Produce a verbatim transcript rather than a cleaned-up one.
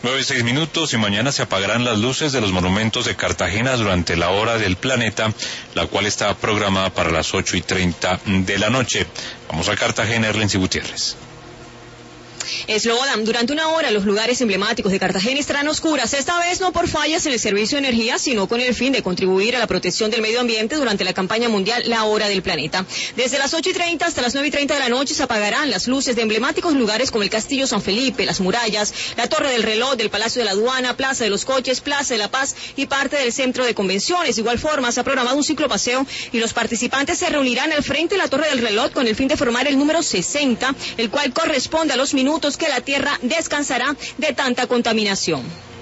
nueve y seis minutos y mañana se apagarán las luces de los monumentos de Cartagena durante la hora del planeta, la cual está programada para las ocho y treinta de la noche. Vamos a Cartagena, Erlency Gutiérrez. Slobodan, durante una hora los lugares emblemáticos de Cartagena estarán oscuras, esta vez no por fallas en el servicio de energía, sino con el fin de contribuir a la protección del medio ambiente durante la campaña mundial La Hora del Planeta. Desde las ocho y treinta hasta las nueve y treinta de la noche se apagarán las luces de emblemáticos lugares como el Castillo San Felipe, las murallas, la Torre del Reloj del Palacio de la Aduana, Plaza de los Coches, Plaza de la Paz y parte del Centro de Convenciones. De igual forma, se ha programado un ciclopaseo y los participantes se reunirán al frente de la Torre del Reloj con el fin de formar el número sesenta, el cual corresponde a los minutos que la Tierra descansará de tanta contaminación.